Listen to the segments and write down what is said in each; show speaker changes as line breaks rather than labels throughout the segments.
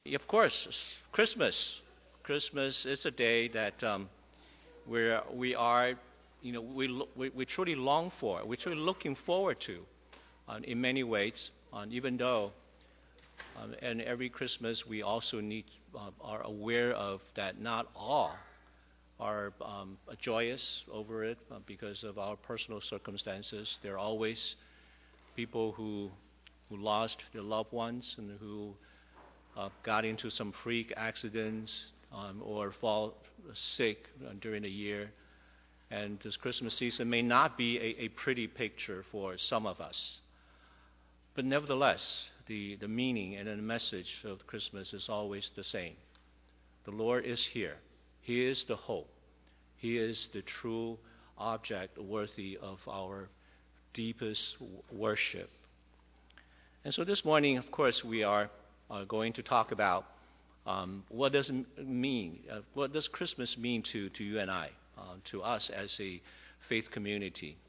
Of course, Christmas. Christmas is a day that where we are, we truly long for, we're truly looking forward to in many ways, even though and every Christmas we also are aware of that not all are joyous over it because of our personal circumstances. There are always people who lost their loved ones and who got into some freak accidents or fall sick during the year. And this Christmas season may not be a pretty picture for some of us. But nevertheless, the meaning and the message of Christmas is always the same. The Lord is here. He is the hope. He is the true object worthy of our deepest worship. And so this morning, of course, we are going to talk about what does it mean? What does Christmas mean to you and I, to us as a faith community?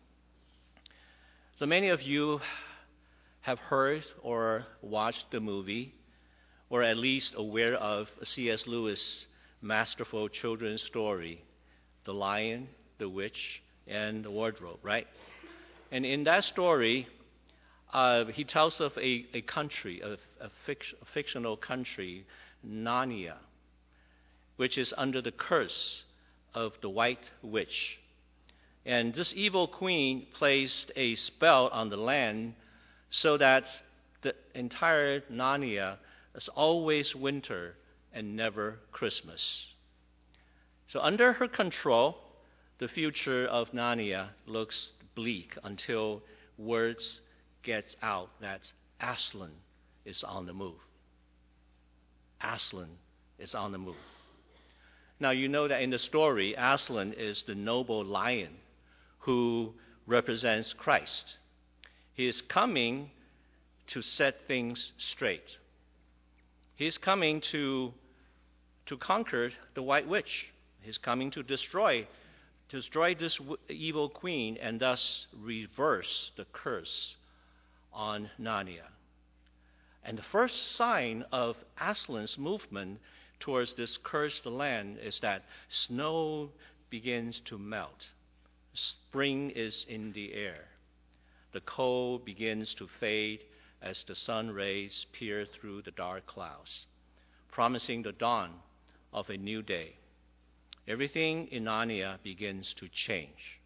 So many of you have heard or watched the movie, or at least aware of C.S. Lewis' masterful children's story, The Lion, the Witch, and the Wardrobe, right? And in that story, he tells of a country, a fictional country, Narnia, which is under the curse of the White Witch. And this evil queen placed a spell on the land so that the entire Narnia is always winter and never Christmas. So under her control, the future of Narnia looks bleak until words gets out that Aslan is on the move. Aslan is on the move. Now you know that in the story, Aslan is the noble lion who represents Christ. He is coming to set things straight. He is coming to conquer the White Witch. He's coming to destroy this evil queen and thus reverse the curse on Narnia. And the first sign of Aslan's movement towards this cursed land is that snow begins to melt. Spring is in the air. The cold begins to fade as the sun rays peer through the dark clouds, promising the dawn of a new day. Everything in Narnia begins to change.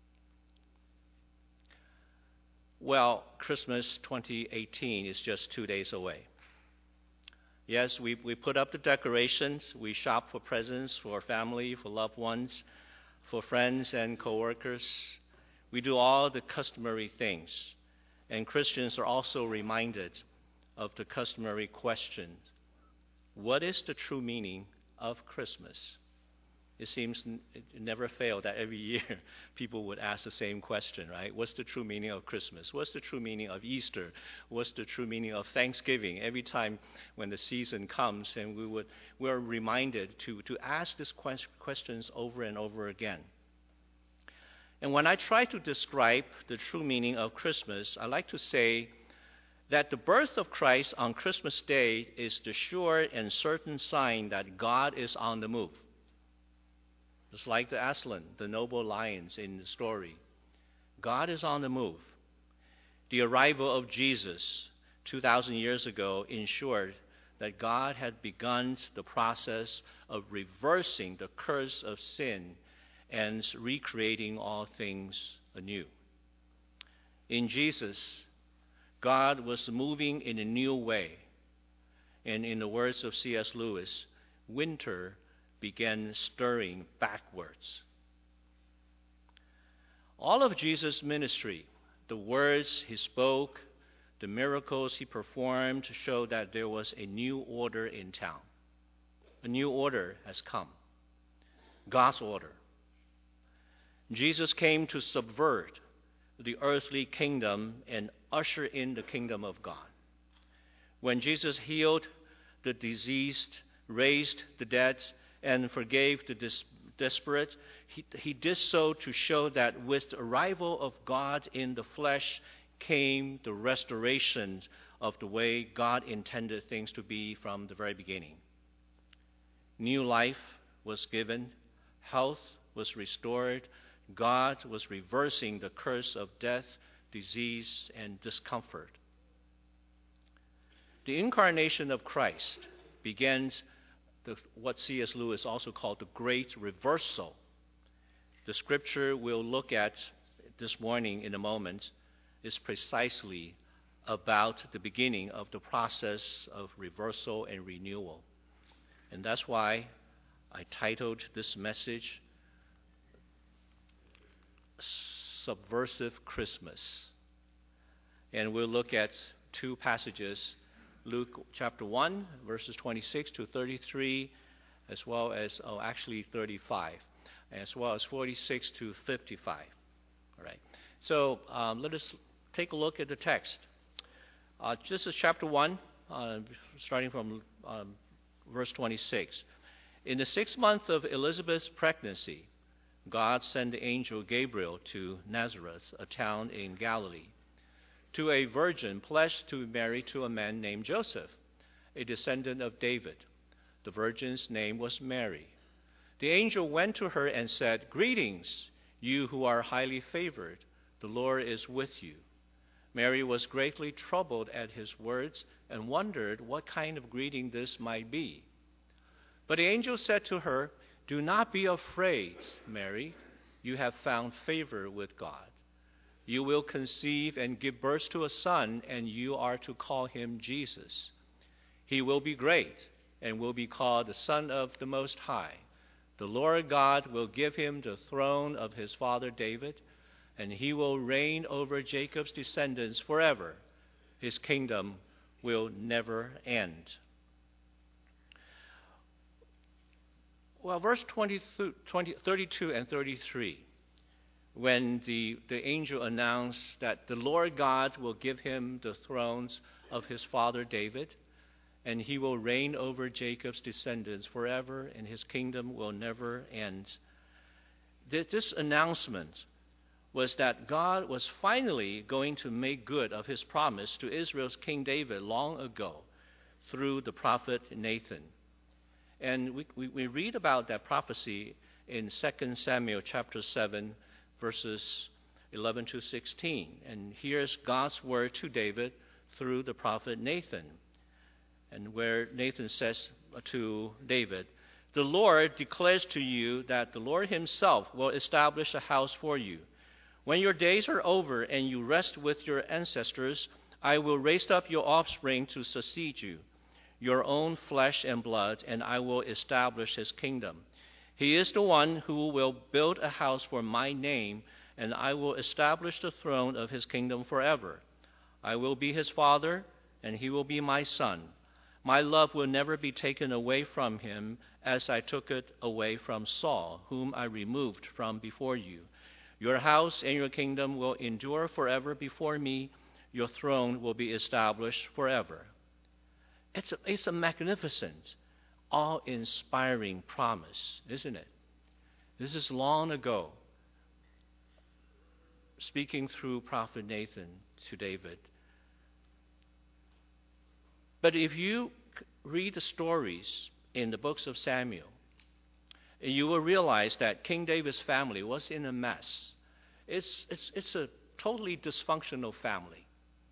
Well, Christmas 2018 is just 2 days away. Yes, we put up the decorations. We shop for presents for family, for loved ones, for friends and coworkers. We do all the customary things. And Christians are also reminded of the customary question: what is the true meaning of Christmas? It seems it never failed that every year people would ask the same question, right? What's the true meaning of Christmas? What's the true meaning of Easter? What's the true meaning of Thanksgiving? Every time when the season comes, and we're reminded to ask these questions over and over again. And when I try to describe the true meaning of Christmas, I like to say that the birth of Christ on Christmas Day is the sure and certain sign that God is on the move. Just like the Aslan, the noble lions in the story. God is on the move. The arrival of Jesus 2,000 years ago ensured that God had begun the process of reversing the curse of sin and recreating all things anew. In Jesus, God was moving in a new way. And in the words of C.S. Lewis, winter began stirring backwards. All of Jesus' ministry, the words he spoke, the miracles he performed, showed that there was a new order in town. A new order has come. God's order. Jesus came to subvert the earthly kingdom and usher in the kingdom of God. When Jesus healed the diseased, raised the dead, and forgave the desperate, he did so to show that with the arrival of God in the flesh, came the restoration of the way God intended things to be from the very beginning. New life was given, health was restored, God was reversing the curse of death, disease, and discomfort. The incarnation of Christ begins what C.S. Lewis also called the great reversal. The scripture we'll look at this morning in a moment is precisely about the beginning of the process of reversal and renewal. And that's why I titled this message Subversive Christmas. And we'll look at two passages, Luke chapter 1, verses 26 to 33, as well as, 35, as well as 46 to 55. All right. So let us take a look at the text. This is chapter 1, starting from verse 26. In the 6th month of Elizabeth's pregnancy, God sent the angel Gabriel to Nazareth, a town in Galilee, to a virgin pledged to be married to a man named Joseph, a descendant of David. The virgin's name was Mary. The angel went to her and said, "Greetings, you who are highly favored. The Lord is with you." Mary was greatly troubled at his words and wondered what kind of greeting this might be. But the angel said to her, "Do not be afraid, Mary. You have found favor with God. You will conceive and give birth to a son, and you are to call him Jesus. He will be great and will be called the Son of the Most High. The Lord God will give him the throne of his father David, and he will reign over Jacob's descendants forever. His kingdom will never end." Well, verse 32 and 33, when the angel announced that the Lord God will give him the thrones of his father David, and he will reign over Jacob's descendants forever, and his kingdom will never end. This announcement was that God was finally going to make good of his promise to Israel's King David long ago through the prophet Nathan. And we read about that prophecy in 2 Samuel chapter 7, verses 11 to 16. And here's God's word to David through the prophet Nathan. And where Nathan says to David, "The Lord declares to you that the Lord himself will establish a house for you. When your days are over and you rest with your ancestors, I will raise up your offspring to succeed you, your own flesh and blood, and I will establish his kingdom. He is the one who will build a house for my name, and I will establish the throne of his kingdom forever. I will be his father, and he will be my son. My love will never be taken away from him, as I took it away from Saul, whom I removed from before you. Your house and your kingdom will endure forever before me. Your throne will be established forever." It's a magnificent, awe-inspiring promise, isn't it? This is long ago, speaking through prophet Nathan to David. But if you read the stories in the books of Samuel, you will realize that King David's family was in a mess. It's a totally dysfunctional family.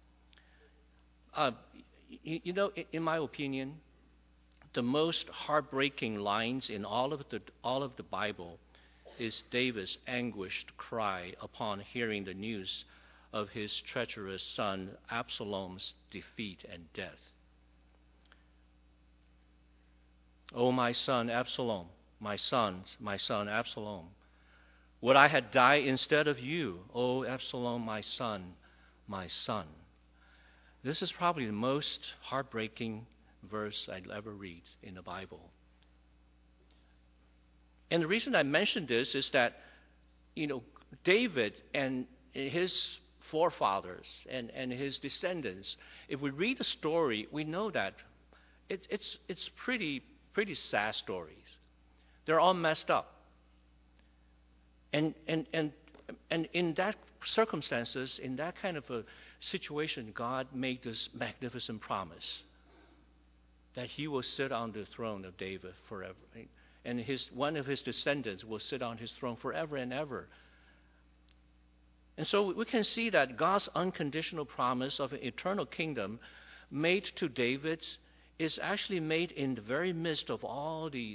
In my opinion, the most heartbreaking lines in all of the Bible is David's anguished cry upon hearing the news of his treacherous son Absalom's defeat and death. "Oh, my son Absalom, my son Absalom, would I had died instead of you, O Absalom, my son, my son." This is probably the most heartbreaking verse I'd ever read in the Bible. And the reason I mention this is that, David and his forefathers and his descendants, if we read the story, we know that it's pretty sad stories. They're all messed up. And in that circumstances, in that kind of a situation, God made this magnificent promise that he will sit on the throne of David forever. And one of his descendants will sit on his throne forever and ever. And so we can see that God's unconditional promise of an eternal kingdom made to David is actually made in the very midst of all the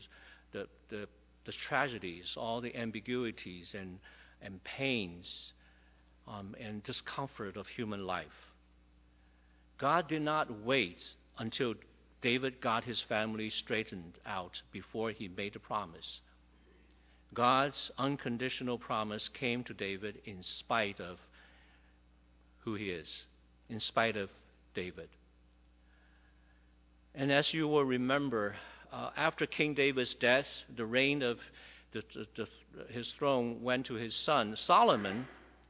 tragedies, all the ambiguities and pains and discomfort of human life. God did not wait until David got his family straightened out before he made the promise. God's unconditional promise came to David in spite of who he is, in spite of David. And as you will remember, after King David's death, the reign of his throne went to his son Solomon.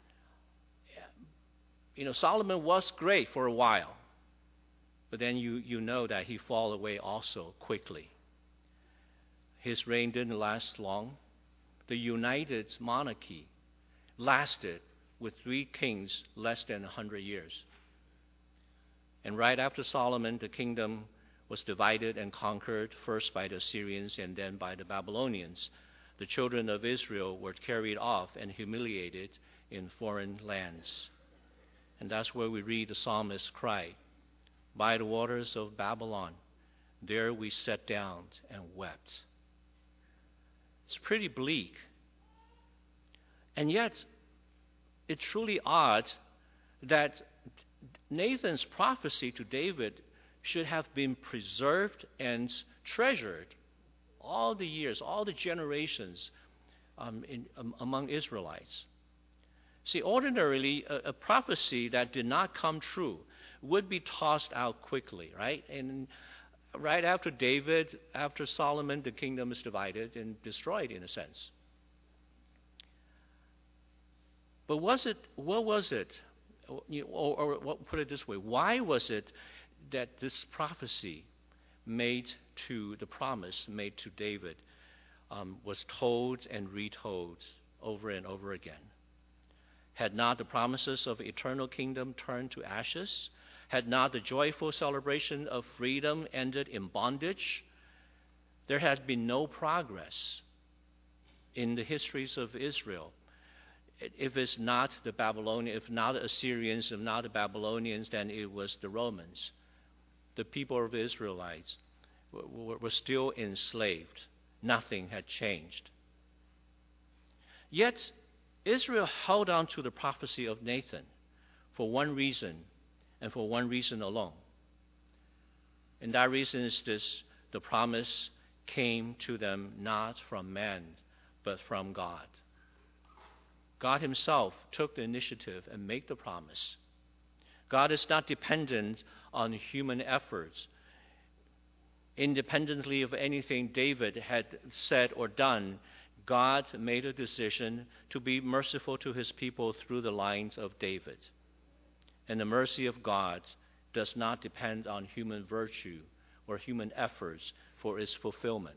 Solomon was great for a while, but then you know that he fell away also quickly. His reign didn't last long. The united monarchy lasted with 3 kings less than 100 years. And right after Solomon, the kingdom was divided and conquered, first by the Assyrians and then by the Babylonians. The children of Israel were carried off and humiliated in foreign lands. And that's where we read the psalmist cry, "By the waters of Babylon, there we sat down and wept." It's pretty bleak. And yet, it's truly odd that Nathan's prophecy to David should have been preserved and treasured all the years, all the generations among Israelites. See, ordinarily, a prophecy that did not come true would be tossed out quickly, right? And right after David, after Solomon, the kingdom is divided and destroyed in a sense. But what was it, or put it this way, why was it that this prophecy the promise made to David was told and retold over and over again? Had not the promises of eternal kingdom turned to ashes? Had not the joyful celebration of freedom ended in bondage? There had been no progress in the histories of Israel. If it's not the Babylonians, if not the Assyrians, if not the Babylonians, then it was the Romans. The people of the Israelites were still enslaved. Nothing had changed. Yet, Israel held on to the prophecy of Nathan for one reason, and for one reason alone. And that reason is this: the promise came to them not from man, but from God. God himself took the initiative and made the promise. God is not dependent on human efforts. Independently of anything David had said or done, God made a decision to be merciful to his people through the lines of David. And the mercy of God does not depend on human virtue or human efforts for its fulfillment.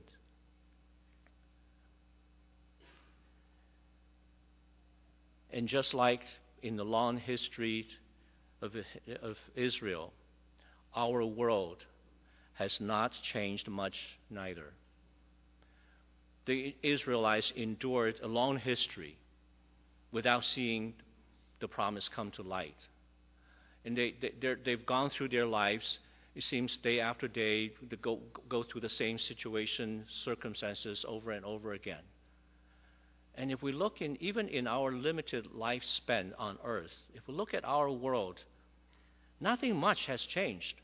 And just like in the long history of Israel, our world has not changed much neither. The Israelites endured a long history without seeing the promise come to light. And they've gone through their lives, it seems day after day, to go through the same situation, circumstances over and over again. And if we look even in our limited lifespan on earth, if we look at our world, nothing much has changed.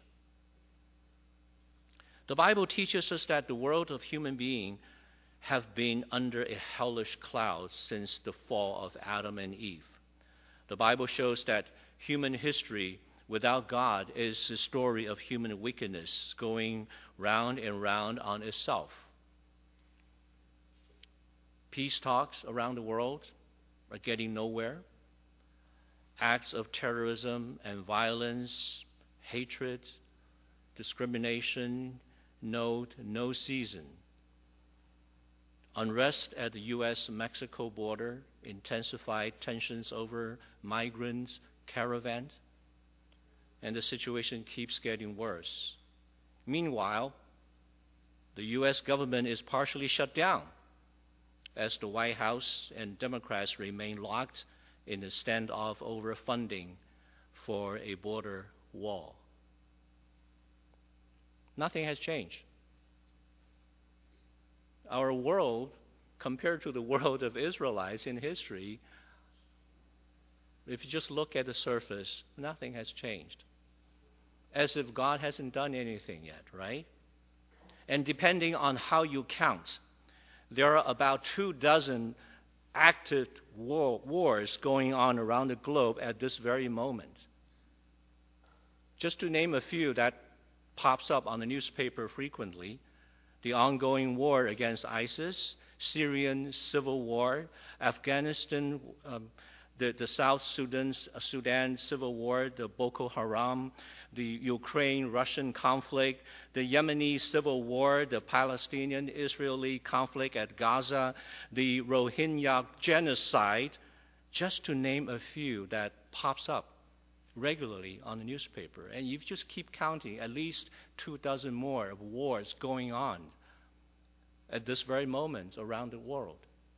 The Bible teaches us that the world of human beings have been under a hellish cloud since the fall of Adam and Eve. The Bible shows that human history without God is the story of human wickedness going round and round on itself. Peace talks around the world are getting nowhere. Acts of terrorism and violence, hatred, discrimination, no season. Unrest at the U.S.-Mexico border, intensified tensions over migrants, caravan, and the situation keeps getting worse. Meanwhile, the U.S. government is partially shut down as the White House and Democrats remain locked in a standoff over funding for a border wall. Nothing has changed. Our world, compared to the world of Israelites in history, if you just look at the surface, nothing has changed. As if God hasn't done anything yet, right? And depending on how you count, there are about 24 active wars going on around the globe at this very moment. Just to name a few that pops up on the newspaper frequently: the ongoing war against ISIS, Syrian civil war, Afghanistan, the South Sudan civil war, the Boko Haram, the Ukraine-Russian conflict, the Yemeni civil war, the Palestinian-Israeli conflict at Gaza, the Rohingya genocide, just to name a few that pops up regularly on the newspaper. And you just keep counting, at least 24 more of wars going on at this very moment around the world.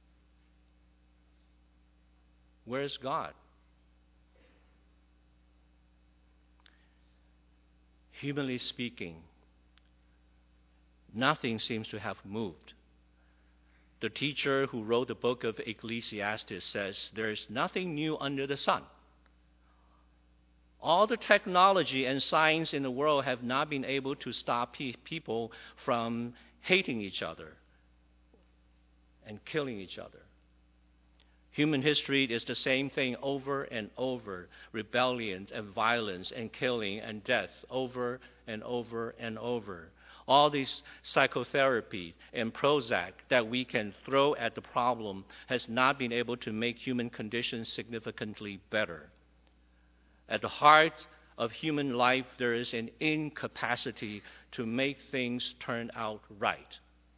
Where is God? Humanly speaking, nothing seems to have moved. The teacher who wrote the book of Ecclesiastes says there is nothing new under the sun. All the technology and science in the world have not been able to stop people from hating each other and killing each other. Human history is the same thing over and over: rebellion and violence and killing and death over and over and over. All these psychotherapy and Prozac that we can throw at the problem has not been able to make human conditions significantly better. At the heart of human life, there is an incapacity to make things turn out right.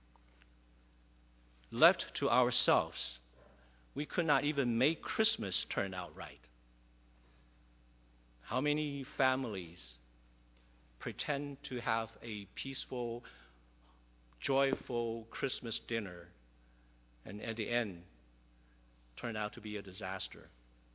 Left to ourselves, we could not even make Christmas turn out right. How many families pretend to have a peaceful, joyful Christmas dinner, and at the end turn out to be a disaster?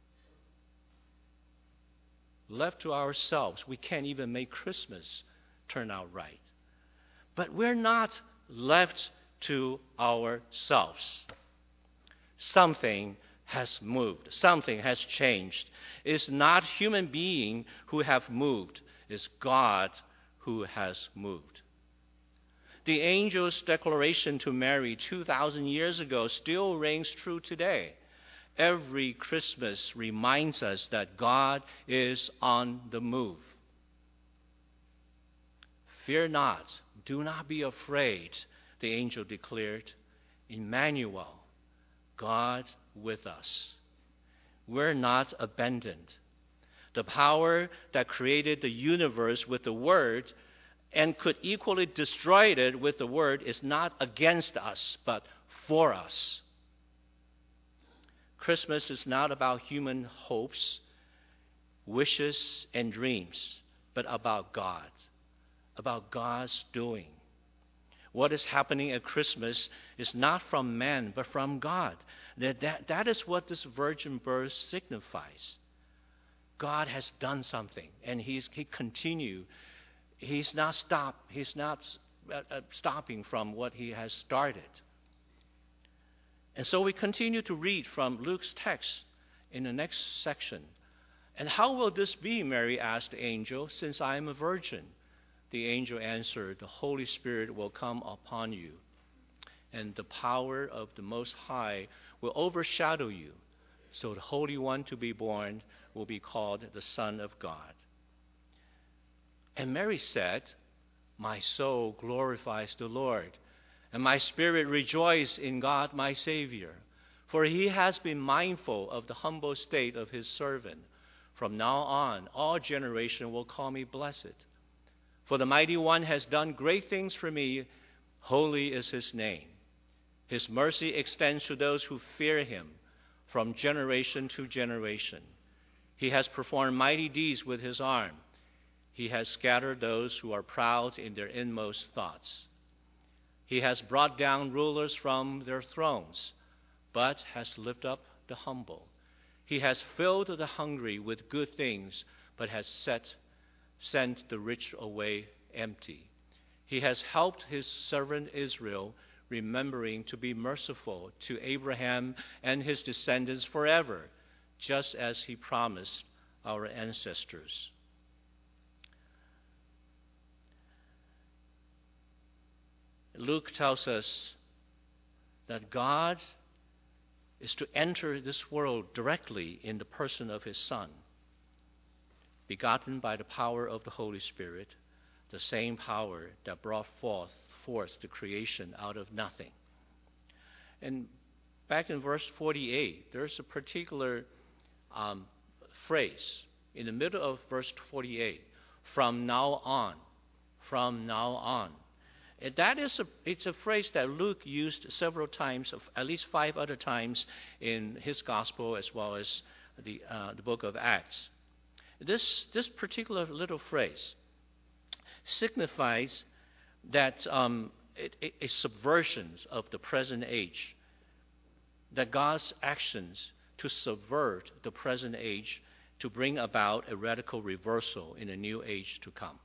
Left to ourselves, we can't even make Christmas turn out right. But we're not left to ourselves. Something has moved. Something has changed. It's not human beings who have moved. It's God who has moved. The angel's declaration to Mary 2,000 years ago still rings true today. Every Christmas reminds us that God is on the move. Fear not, do not be afraid, the angel declared. Emmanuel, God with us. We're not abandoned. The power that created the universe with the Word and could equally destroy it with the Word is not against us, but for us. Christmas is not about human hopes, wishes, and dreams, but about God, about God's doing. What is happening at Christmas is not from man, but from God. That is what this virgin birth signifies. God has done something, and He continues. He's not stopping from what He has started. And so we continue to read from Luke's text in the next section. And how will this be, Mary asked the angel, since I am a virgin? The angel answered, the Holy Spirit will come upon you, and the power of the Most High will overshadow you. So the Holy One to be born will be called the Son of God. And Mary said, my soul glorifies the Lord, and my spirit rejoices in God my Savior, for He has been mindful of the humble state of His servant. From now on, all generations will call me blessed. For the Mighty One has done great things for me. Holy is His name. His mercy extends to those who fear Him from generation to generation. He has performed mighty deeds with his arm. He has scattered those who are proud in their inmost thoughts. He has brought down rulers from their thrones, but has lifted up the humble. He has filled the hungry with good things, but has sent the rich away empty. He has helped his servant Israel, remembering to be merciful to Abraham and his descendants forever, just as he promised our ancestors. Luke tells us that God is to enter this world directly in the person of his Son, begotten by the power of the Holy Spirit, the same power that brought forth the creation out of nothing. And back in verse 48, there's a particular phrase in the middle of verse 48, from now on, from now on. And it's a phrase that Luke used several times, at least 5 other times in his gospel as well as the book of Acts. This particular little phrase signifies that a subversion of the present age, that God's actions to subvert the present age to bring about a radical reversal in a new age to come.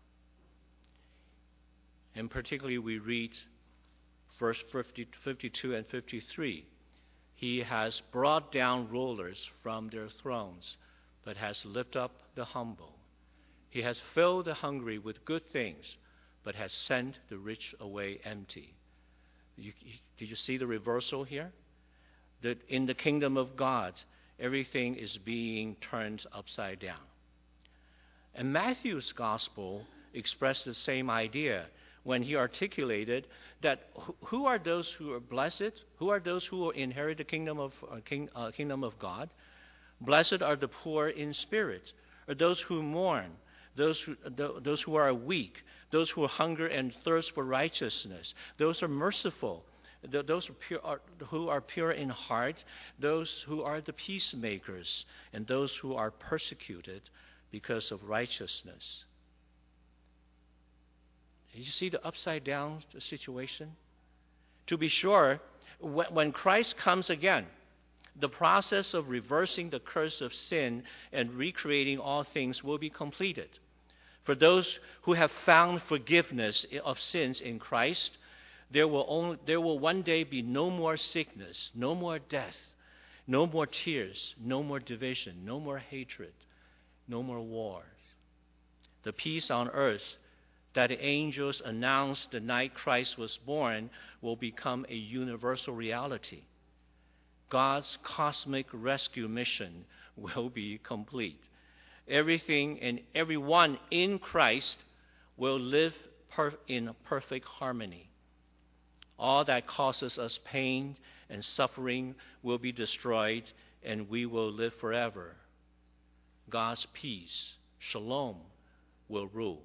And particularly we read verse 52 and 53. He has brought down rulers from their thrones, but has lifted up the humble. He has filled the hungry with good things, but has sent the rich away empty. Did you see the reversal here? That in the kingdom of God, everything is being turned upside down. And Matthew's gospel expressed the same idea when he articulated that who are those who are blessed? Who are those who will inherit the kingdom of God? Blessed are the poor in spirit, or those who mourn, those who are weak, those who hunger and thirst for righteousness, those who are merciful, those who are pure in heart, those who are the peacemakers, and those who are persecuted because of righteousness. You see the upside down situation? To be sure, when Christ comes again, the process of reversing the curse of sin and recreating all things will be completed. For those who have found forgiveness of sins in Christ, there will one day be no more sickness, no more death, no more tears, no more division, no more hatred, no more wars. The peace on earth that the angels announced the night Christ was born will become a universal reality. God's cosmic rescue mission will be complete. Everything and everyone in Christ will live in perfect harmony. All that causes us pain and suffering will be destroyed, and we will live forever. God's peace, shalom, will rule.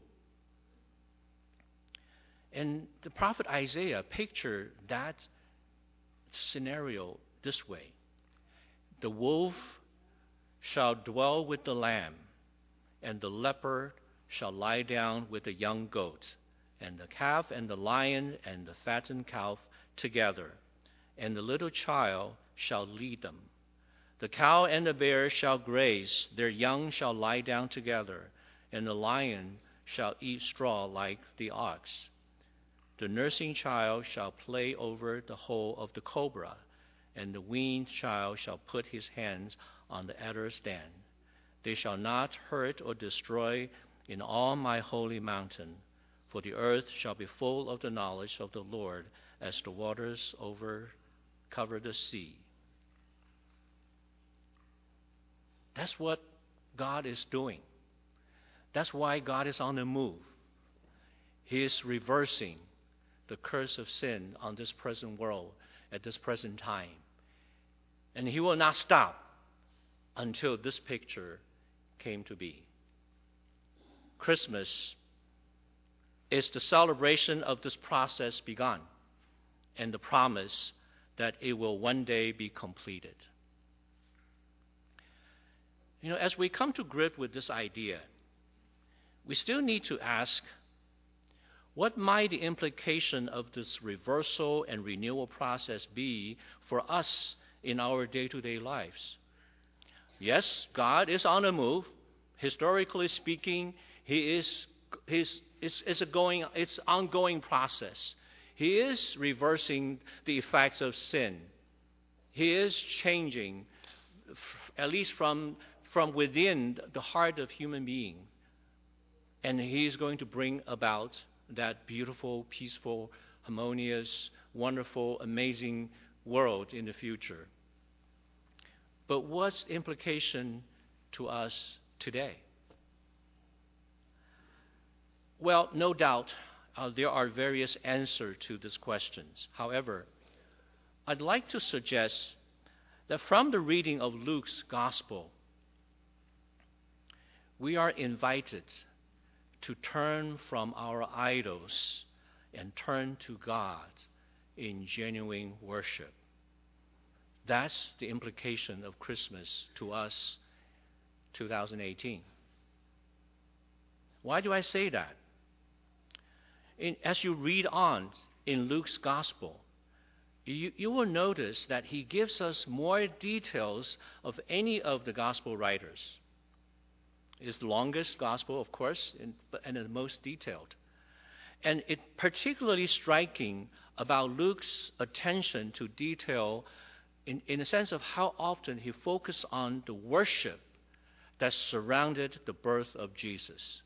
And the prophet Isaiah pictured that scenario this way. The wolf shall dwell with the lamb, and the leopard shall lie down with the young goat, and the calf and the lion and the fattened calf together, and the little child shall lead them. The cow and the bear shall graze, their young shall lie down together, and the lion shall eat straw like the ox. The nursing child shall play over the hole of the cobra, and the weaned child shall put his hands on the adder's den. They shall not hurt or destroy in all my holy mountain, for the earth shall be full of the knowledge of the Lord as the waters cover the sea. That's what God is doing. That's why God is on the move. He is reversing the curse of sin on this present world at this present time. And he will not stop until this picture came to be. Christmas is the celebration of this process begun and the promise that it will one day be completed. As we come to grip with this idea, we still need to ask, what might the implication of this reversal and renewal process be for us in our day-to-day lives? Yes, God is on the move. Historically speaking, it's ongoing process. He is reversing the effects of sin. He is changing, at least from within the heart of human being. And He is going to bring about that beautiful, peaceful, harmonious, wonderful, amazing world in the future. But what's the implication to us today? Well, no doubt there are various answers to these questions. However, I'd like to suggest that from the reading of Luke's Gospel, we are invited to turn from our idols and turn to God in genuine worship. That's the implication of Christmas to us 2018. Why do I say that? As you read on in Luke's Gospel, you will notice that he gives us more details of any of the Gospel writers. It's the longest Gospel, of course, and the most detailed. And it's particularly striking about Luke's attention to detail in the sense of how often he focused on the worship that surrounded the birth of Jesus.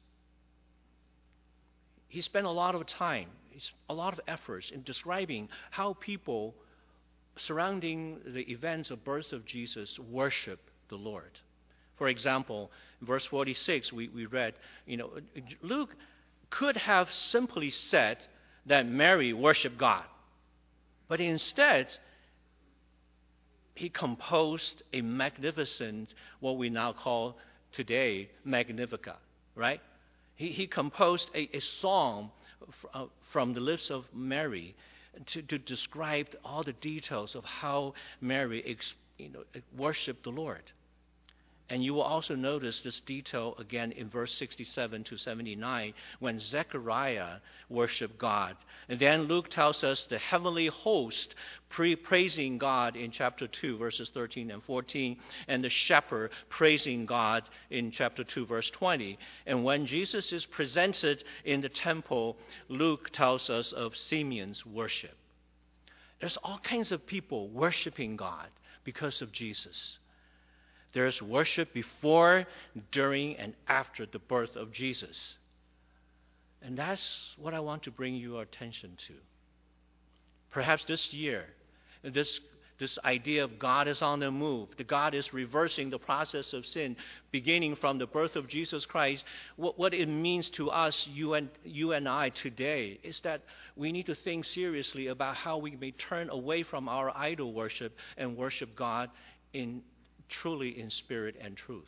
He spent a lot of time, a lot of efforts in describing how people surrounding the events of birth of Jesus worship the Lord. For example, in verse 46, we read, Luke could have simply said that Mary worshiped God. But instead, he composed a magnificent, what we now call today, Magnificat, right? He composed a song from the lips of Mary to describe all the details of how Mary worshiped the Lord. And you will also notice this detail again in verse 67 to 79 when Zechariah worshiped God. And then Luke tells us the heavenly host praising God in chapter 2, verses 13 and 14, and the shepherd praising God in chapter 2, verse 20. And when Jesus is presented in the temple, Luke tells us of Simeon's worship. There's all kinds of people worshiping God because of Jesus. There's worship before, during, and after the birth of Jesus. And that's what I want to bring your attention to. Perhaps this year, this idea of God is on the move, that God is reversing the process of sin, beginning from the birth of Jesus Christ. What it means to us, you and I today, is that we need to think seriously about how we may turn away from our idol worship and worship God truly in spirit and truth.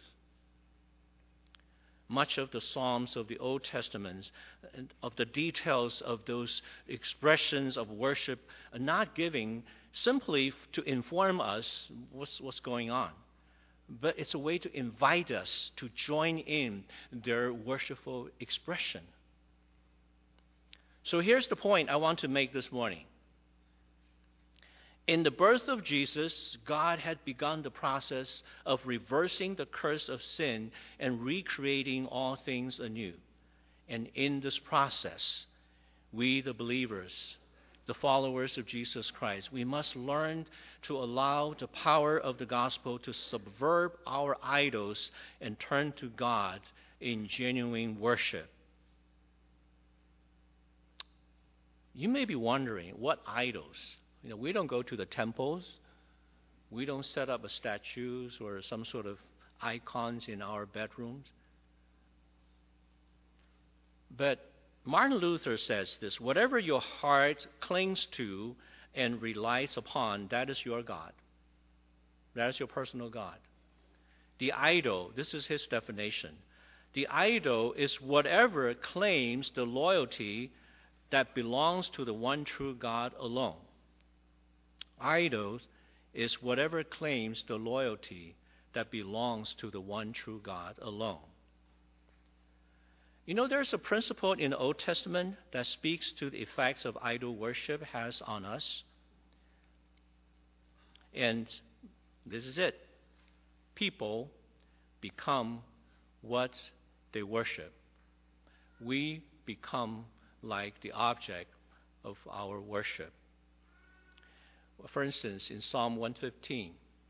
Much of the Psalms of the Old Testament, of the details of those expressions of worship, are not giving simply to inform us what's going on, but it's a way to invite us to join in their worshipful expression. So here's the point I want to make this morning. In the birth of Jesus, God had begun the process of reversing the curse of sin and recreating all things anew. And in this process, we, the believers, the followers of Jesus Christ, we must learn to allow the power of the gospel to subvert our idols and turn to God in genuine worship. You may be wondering, what idols? We don't go to the temples. We don't set up statues or some sort of icons in our bedrooms. But Martin Luther says this: whatever your heart clings to and relies upon, that is your God. That is your personal God. The idol, this is his definition. The idol is whatever claims the loyalty that belongs to the one true God alone. Idols is whatever claims the loyalty that belongs to the one true God alone. You know, there's a principle in the Old Testament that speaks to the effects of idol worship has on us. And this is it. People become what they worship. We become like the object of our worship. For instance, in Psalm 115,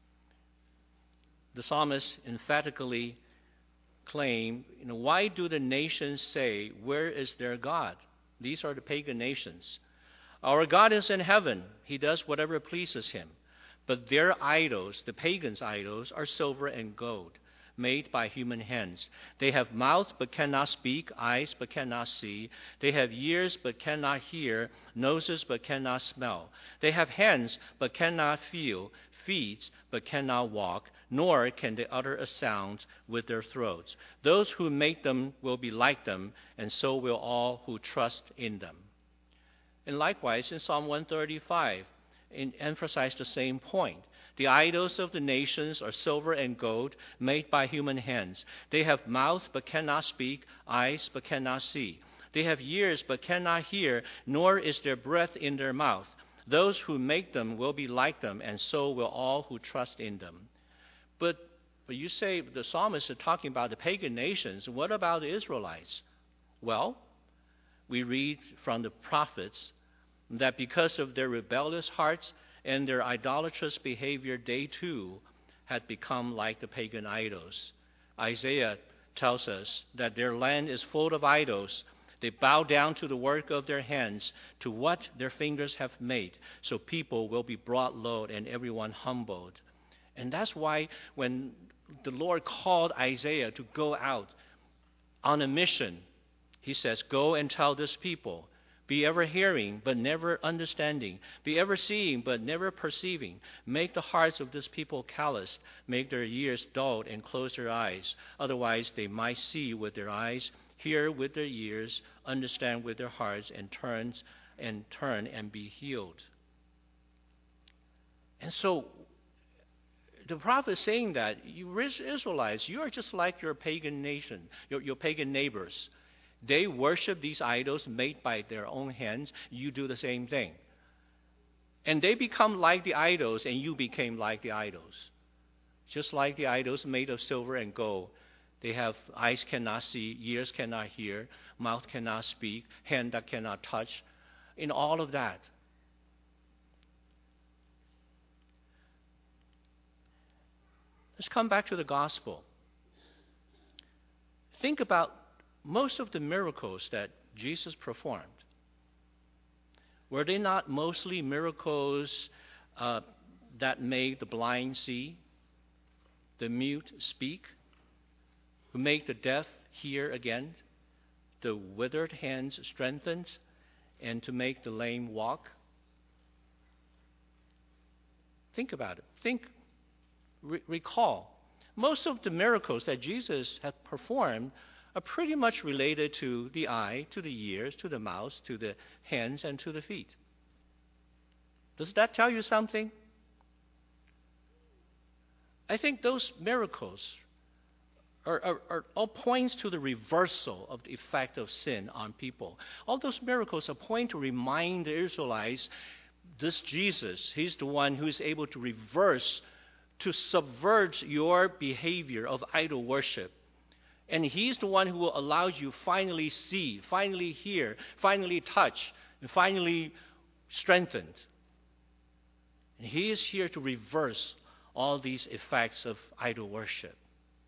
the psalmist emphatically claimed, why do the nations say, where is their God? These are the pagan nations. Our God is in heaven. He does whatever pleases him. But their idols, the pagans' idols, are silver and gold, made by human hands. They have mouth but cannot speak, eyes but cannot see. They have ears but cannot hear, noses but cannot smell. They have hands but cannot feel, feet but cannot walk, nor can they utter a sound with their throats. Those who make them will be like them, and so will all who trust in them. And likewise, in Psalm 135, it emphasized the same point. The idols of the nations are silver and gold, made by human hands. They have mouth but cannot speak, eyes but cannot see. They have ears but cannot hear, nor is there breath in their mouth. Those who make them will be like them, and so will all who trust in them. But you say the psalmist is talking about the pagan nations. What about the Israelites? Well, we read from the prophets that because of their rebellious hearts and their idolatrous behavior, they too had become like the pagan idols. Isaiah tells us that their land is full of idols. They bow down to the work of their hands, to what their fingers have made. So people will be brought low and everyone humbled. And that's why when the Lord called Isaiah to go out on a mission, he says, go and tell this people, be ever hearing, but never understanding. Be ever seeing, but never perceiving. Make the hearts of this people calloused. Make their ears dulled and close their eyes. Otherwise, they might see with their eyes, hear with their ears, understand with their hearts, and turn and be healed. And so, the prophet is saying that you Israelites, you are just like your pagan nation, your pagan neighbors. They worship these idols made by their own hands. You do the same thing. And they become like the idols, and you became like the idols. Just like the idols made of silver and gold. They have eyes cannot see, ears cannot hear, mouth cannot speak, hand that cannot touch. In all of that. Let's come back to the gospel. Think about most of the miracles that Jesus performed. Were they not mostly miracles that made the blind see, the mute speak, who make the deaf hear again, the withered hands strengthened, and to make the lame walk? Think about it. Recall. Most of the miracles that Jesus had performed are pretty much related to the eye, to the ears, to the mouth, to the hands, and to the feet. Does that tell you something? I think those miracles are all points to the reversal of the effect of sin on people. All those miracles are point to remind the Israelites, this Jesus, he's the one who is able to reverse, to subvert your behavior of idol worship. And he's the one who will allow you finally see, finally hear, finally touch, and finally strengthened. And he is here to reverse all these effects of idol worship.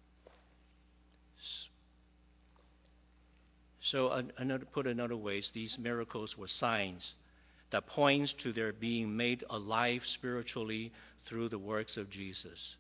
So, put another ways, these miracles were signs that points to their being made alive spiritually through the works of Jesus.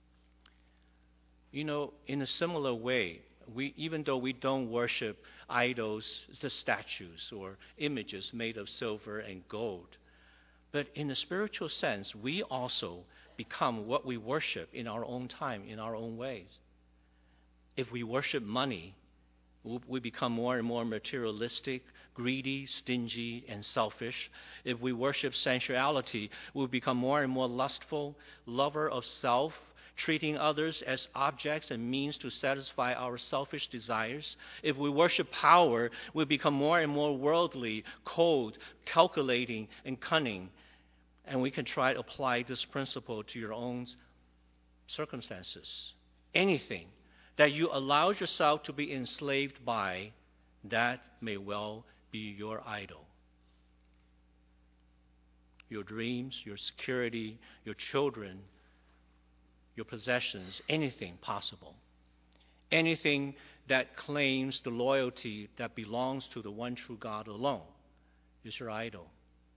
In a similar way, even though we don't worship idols, the statues or images made of silver and gold, but in a spiritual sense, we also become what we worship in our own time, in our own ways. If we worship money, we become more and more materialistic, greedy, stingy, and selfish. If we worship sensuality, we become more and more lustful, lover of self, treating others as objects and means to satisfy our selfish desires. If we worship power, we become more and more worldly, cold, calculating, and cunning. And we can try to apply this principle to your own circumstances. Anything that you allow yourself to be enslaved by, that may well be your idol. Your dreams, your security, your children, your possessions, anything possible. Anything that claims the loyalty that belongs to the one true God alone is your idol.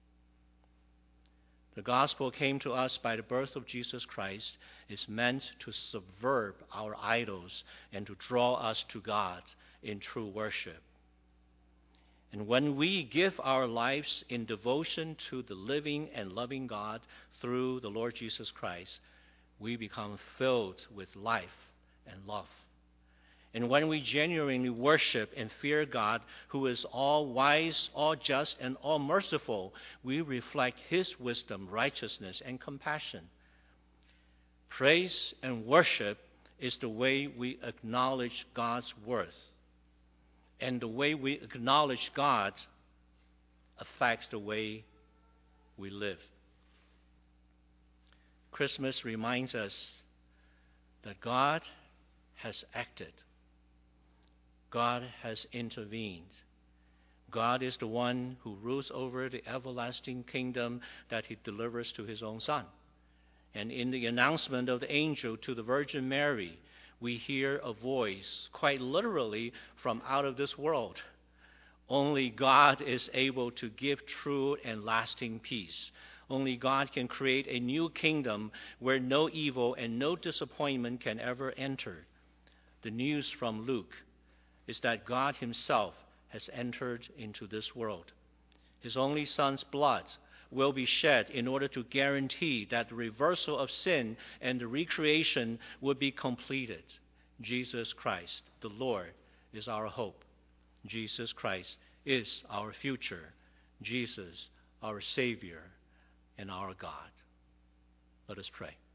The gospel came to us by the birth of Jesus Christ. Is meant to subvert our idols and to draw us to God in true worship. And when we give our lives in devotion to the living and loving God through the Lord Jesus Christ, we become filled with life and love. And when we genuinely worship and fear God, who is all wise, all just, and all merciful, we reflect His wisdom, righteousness, and compassion. Praise and worship is the way we acknowledge God's worth. And the way we acknowledge God affects the way we live. Christmas reminds us that God has acted. God has intervened. God is the one who rules over the everlasting kingdom that He delivers to His own Son. And in the announcement of the angel to the Virgin Mary, we hear a voice, quite literally, from out of this world. Only God is able to give true and lasting peace. Only God can create a new kingdom where no evil and no disappointment can ever enter. The news from Luke is that God Himself has entered into this world. His only Son's blood will be shed in order to guarantee that the reversal of sin and the recreation will be completed. Jesus Christ, the Lord, is our hope. Jesus Christ is our future. Jesus, our Savior and our God. Let us pray.